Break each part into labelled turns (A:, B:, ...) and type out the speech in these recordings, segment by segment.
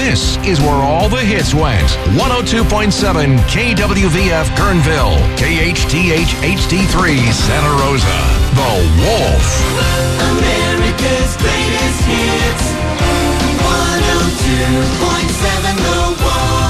A: This is where all the hits went. 102.7 KWVF Kernville, KHTH HD3 Santa Rosa. The Wolf.
B: America's greatest hits. 102.7 The Wolf.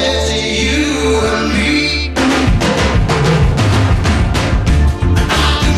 C: I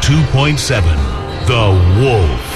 C: 102.7 The Wolf.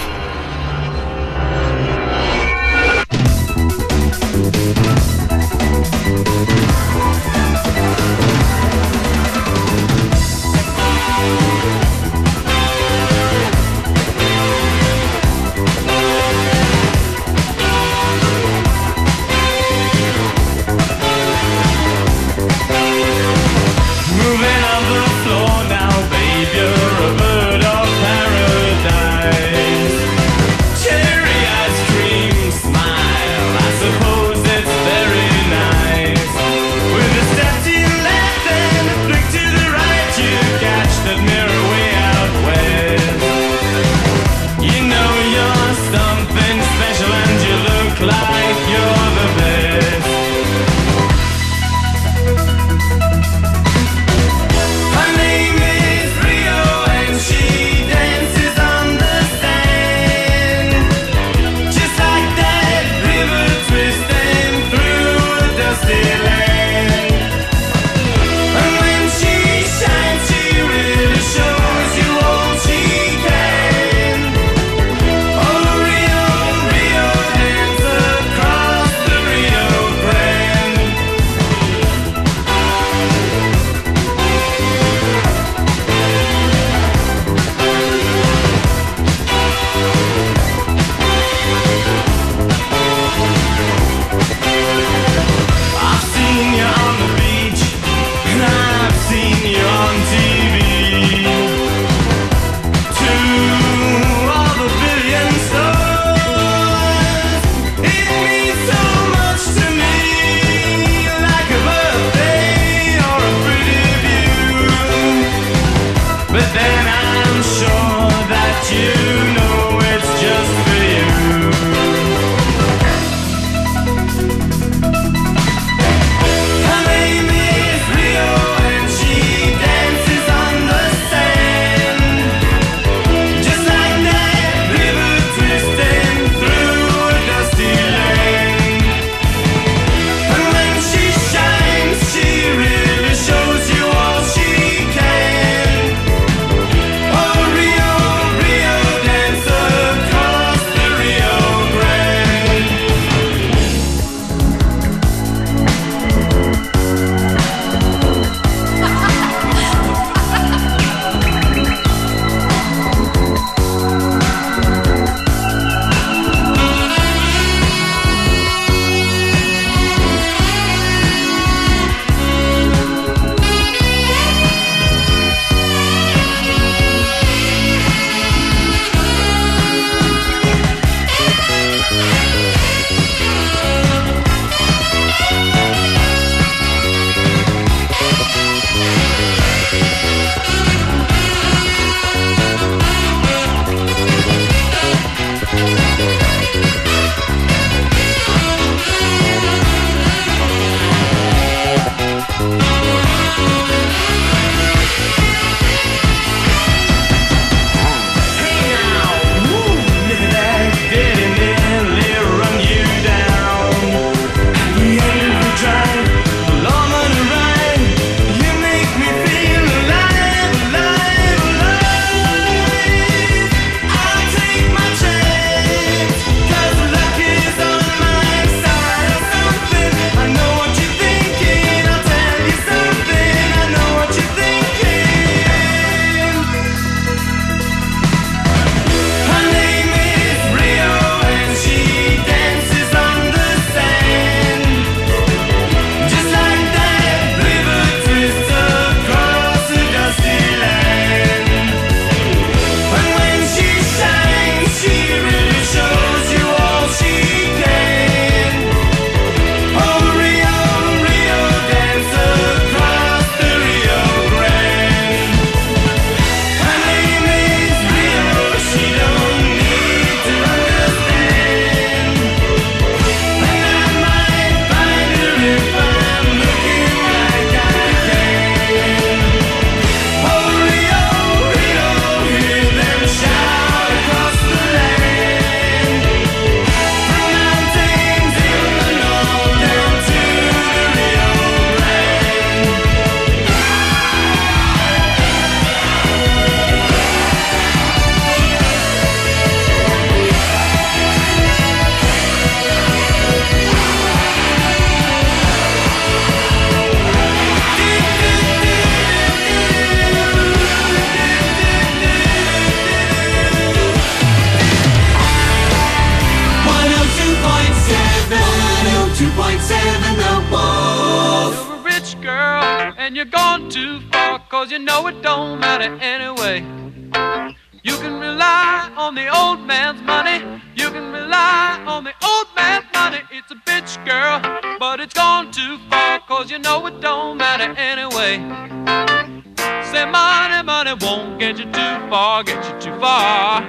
D: and you're gone too far, 'cause you know it don't matter anyway. You can rely on the old man's money. You can rely on the old man's money. It's a bitch, girl, but it's gone too far, 'cause you know it don't matter anyway. Say money, money won't get you too far, get you too far.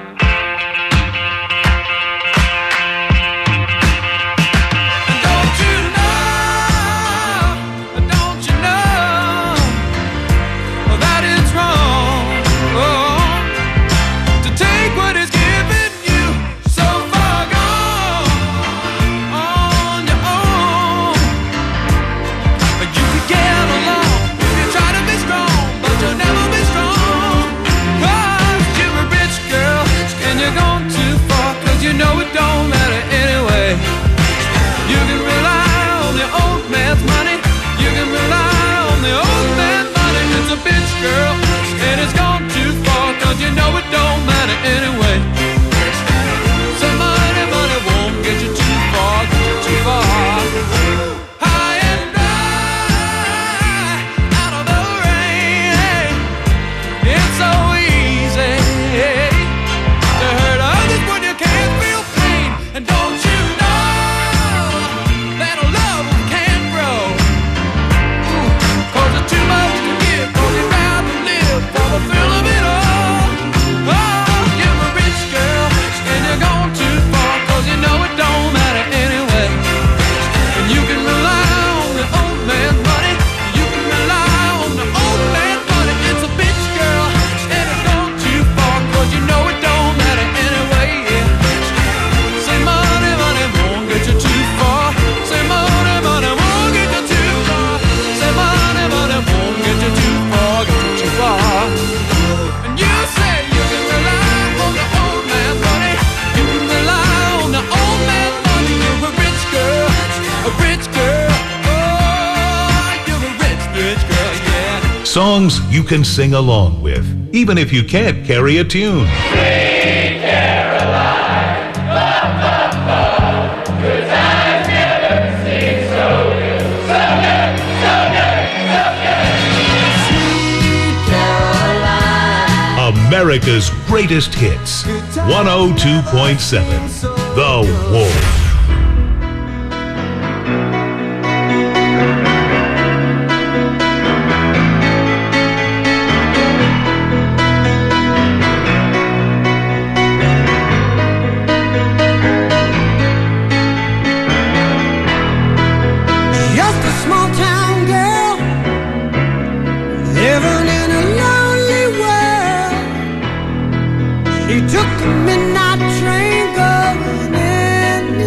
D: You know it don't matter anyway. You can rely on the old man's money. You can rely on the old man's money. It's a bitch, girl, and it's gone too far, 'cause you know it don't matter anyway. So money, money won't get you too far, get you too far. High and dry, out of the rain. It's so easy to hurt others when you can't feel pain. And don't you know that a love can't grow? 'Cause it's too much to give, 'cause you'd rather live for the thrill of it all. Oh, you're a rich girl, and you're gone too far, 'cause you know it don't matter anyway. And you can rely on the old man's money. You can rely on the old man's money. It's a bitch, girl, and it's gone too far, 'cause you know it don't matter anyway. Yeah. Say money, money won't get you too far. Say money, money won't get you too far. Say money, money won't get you too far, get you too far. And you say you can rely on the old man's money. You can rely on the old man's money. You're a rich girl, a rich girl. Oh, you're a rich, rich girl, yeah.
C: Songs you can sing along with, even if you can't carry a tune. America's greatest hits. 102.7 The Wolf.
E: Just a small town girl living in a lonely world. She took the midnight train going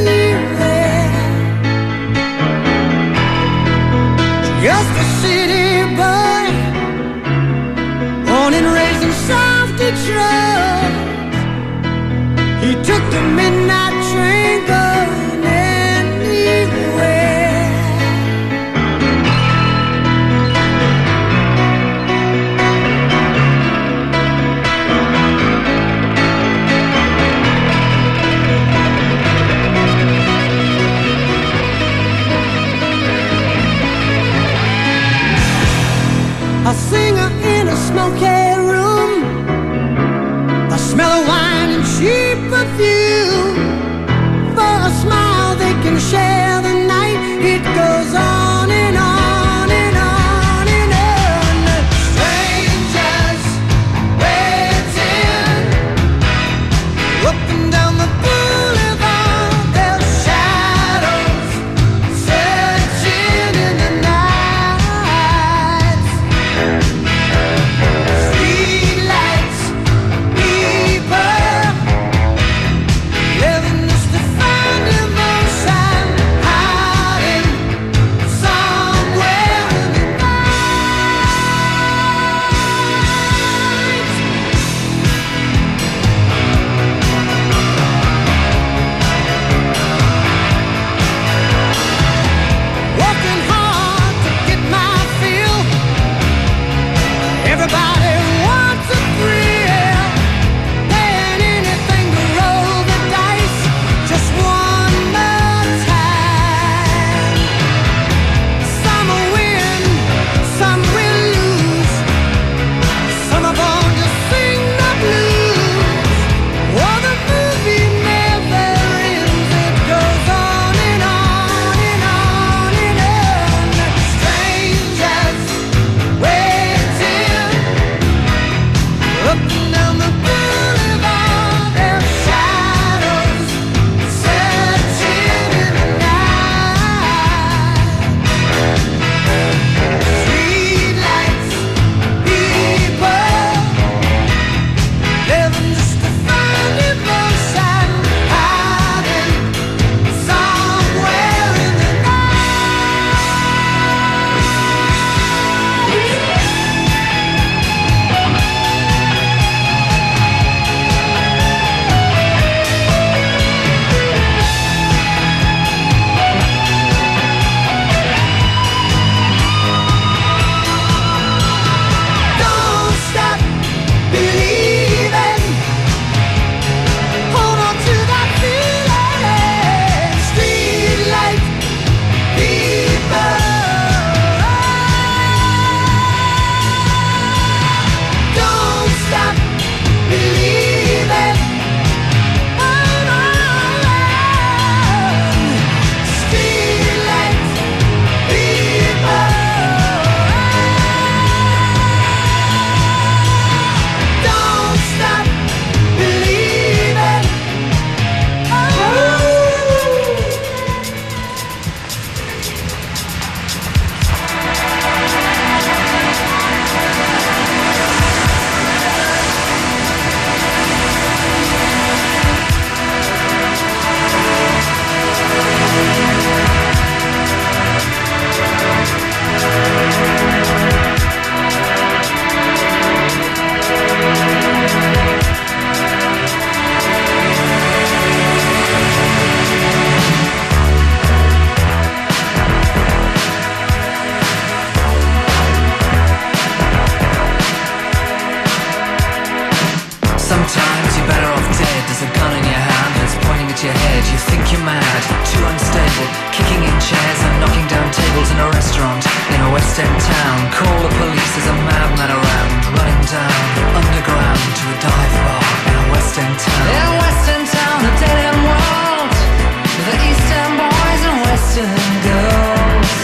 F: excited, kicking in chairs and knocking down tables in a restaurant in a West End town. Call the police, there's a madman around, running down underground to a dive bar in a West End town. In a West End town, a dead end world, the East End boys and West End girls.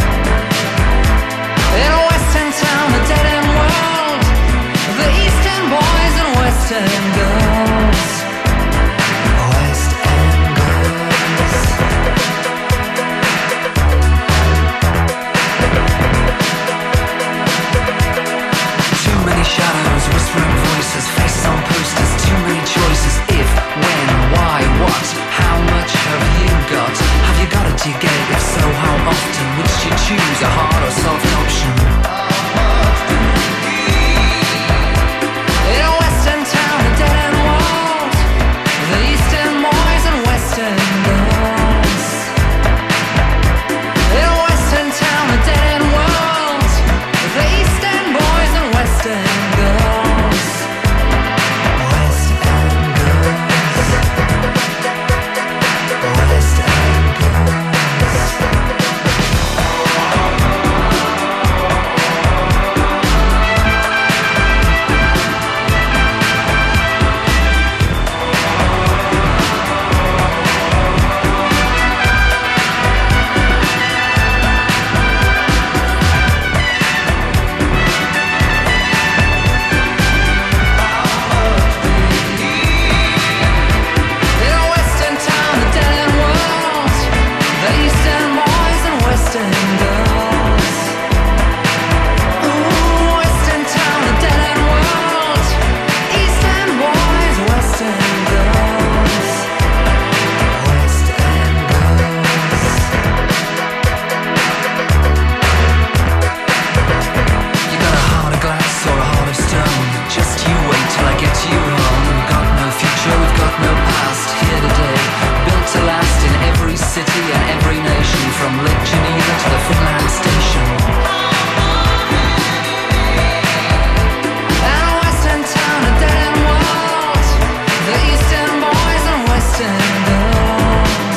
F: In a West End town, a dead end world, the East End boys and West End girls. West End girls. Too many shadows, whispering voices, faces on posters, too many choices. If, when, why, what, how much have you got? Have you got it, do you get it? If so, how often? Which do you choose, a hard or soft option? In a West End town, a dead end world, the East End boys and West End girls. In a West End town, a dead end world, the East End boys and West End girls. West End girls. West End girls. In a West End town, a dead end world, the East End boys and West End girls. Ooh, West End town, a dead end world, East End boys, West End girls. West End girls. You got a heart of glass or a heart of stone, just you wait till I get you home. We've got no future, we've got no past, here today, built to last in every city and every nation, from Lake Geneva to the Finland Station. And a West End town, a dead end world, the East End boys and West End girls.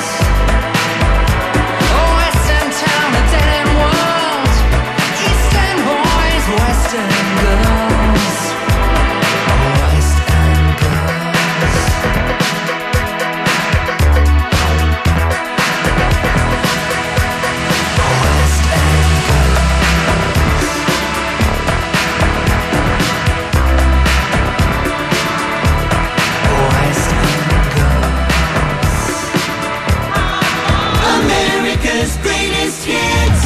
F: Oh, West End town, a dead end world, East End boys, West End girls. West End girls. West End girls. West End girls.
B: America's greatest hits.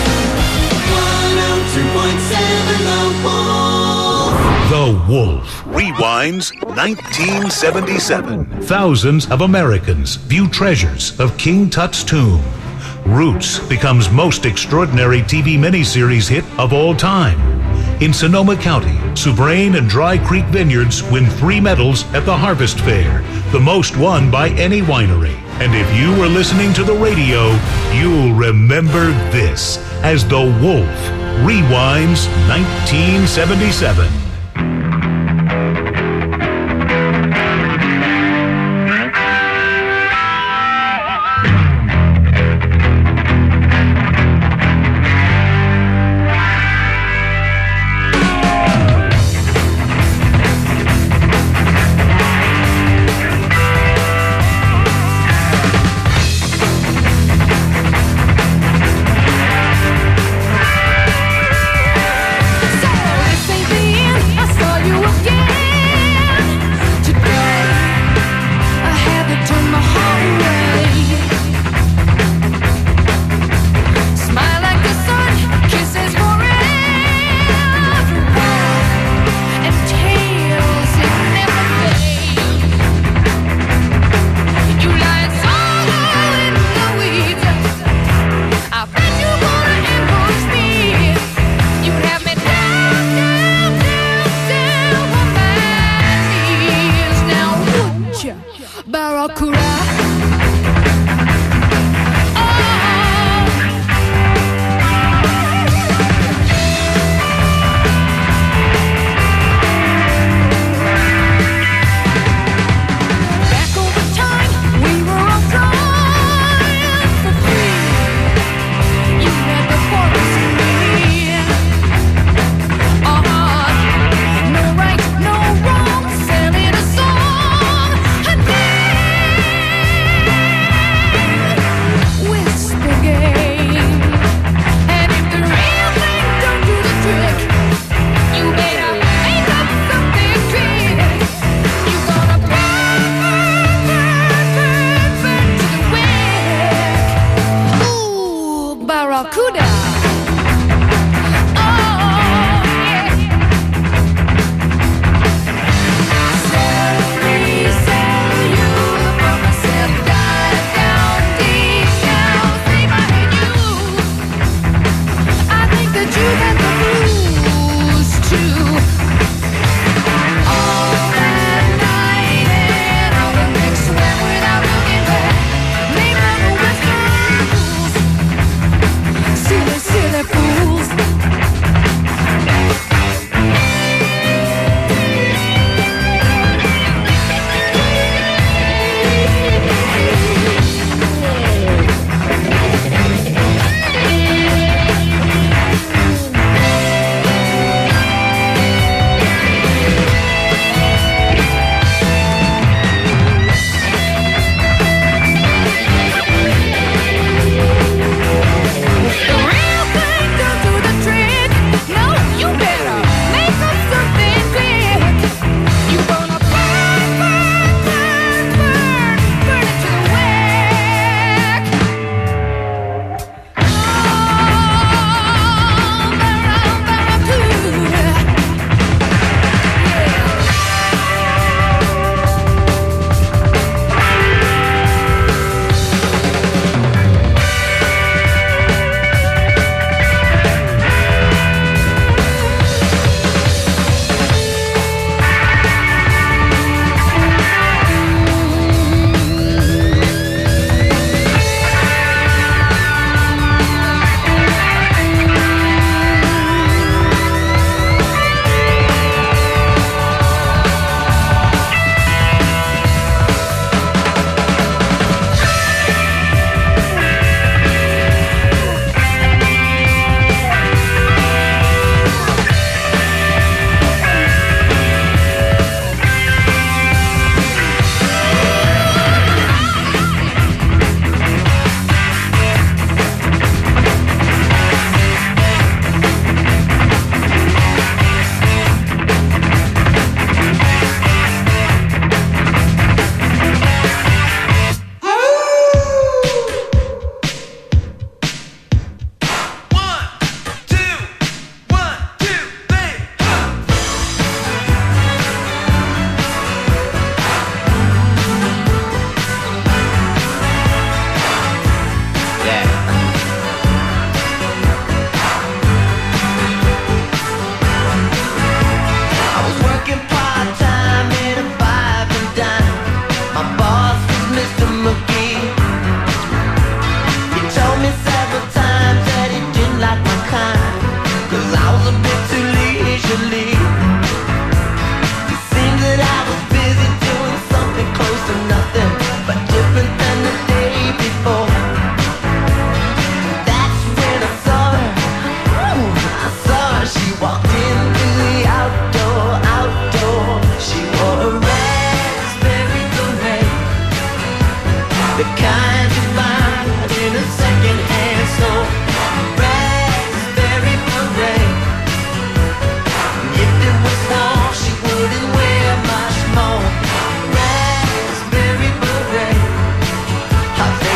B: 102.7 The Wolf.
C: The Wolf rewinds 1977. Thousands of Americans view treasures of King Tut's tomb. Roots becomes most extraordinary TV miniseries hit of all time. In Sonoma County, Soubrain and Dry Creek Vineyards win 3 medals at the Harvest Fair, the most won by any winery. And if you were listening to the radio, you'll remember this as The Wolf rewinds 1977.
G: So this ain't the end.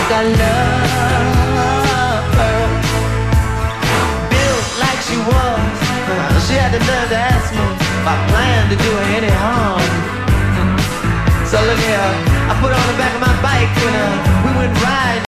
G: think I love her. Built like she was, she had the nerve to ask me if I planned to do her any harm. So look here, I put her on the back of my bike and we went riding